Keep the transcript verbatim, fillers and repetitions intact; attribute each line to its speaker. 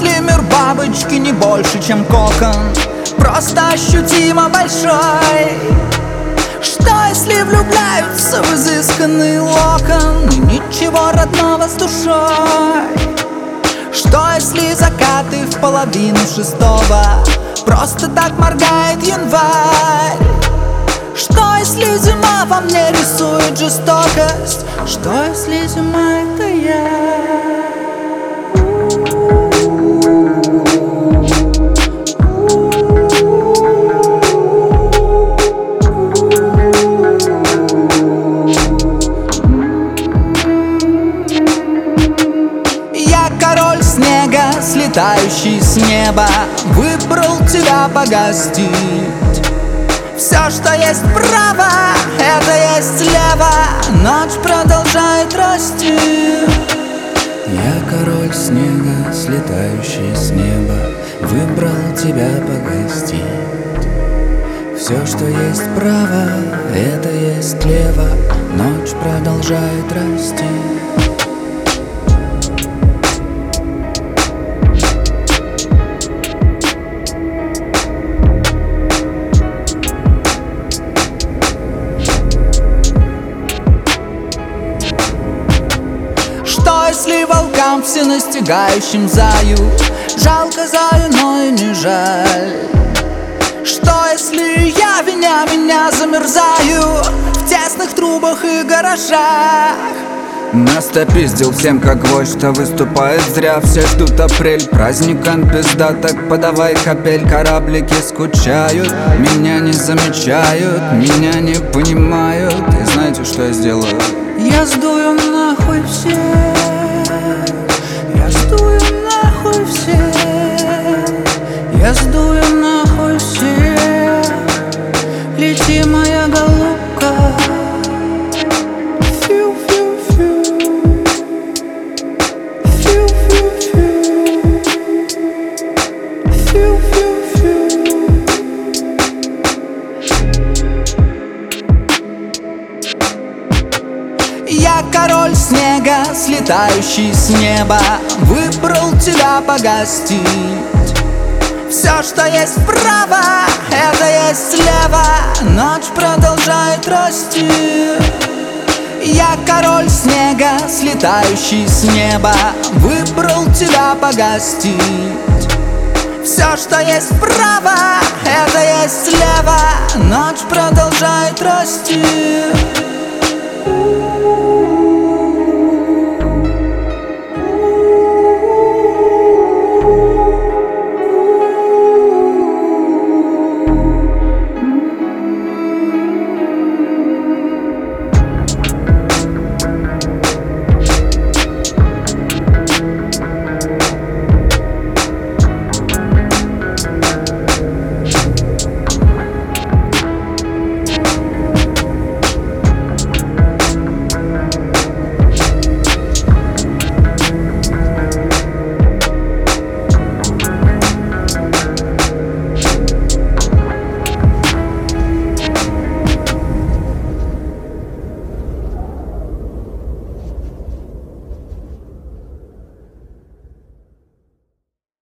Speaker 1: если мир бабочки не больше, чем кокон, просто ощутимо большой? Что если влюбляются в изысканный локон и ничего родного с душой? Что если закаты в половину шестого просто так моргает январь? Что если зима во мне рисует жестокость? Что если зима — это я? Я король снега, слетающий с неба, выбрал тебя погостить. Все, что есть право, это есть лево. Ночь продолжает расти.
Speaker 2: Я король снега, слетающий с неба, выбрал тебя погостить. Все, что есть право, это есть лево. Ночь продолжает расти.
Speaker 1: Что если волкам всенастигающим заю жалко заю, но и не жаль? Что если я, виня меня, замерзаю в тесных трубах и гаражах?
Speaker 2: Нас-то пиздил всем как гвоздь, что выступает зря. Все ждут апрель, праздником пизда. Так подавай капель, кораблики скучают, меня не замечают, меня не понимают. И знаете, что я сделаю?
Speaker 1: Я сдую нахуй всех, я сдую нахуй всех, я сдую нахуй всех. Лети, моя голубка. Фью-фью-фью, фью-фью-фью, фью-фью-фью. Я король снега, слетающий с неба, выбрал тебя погостить. Все, что есть право, это есть лево. Ночь продолжает расти. Я король снега, слетающий с неба, выбрал тебя погостить. Все, что есть право, это есть лево. Ночь продолжает расти.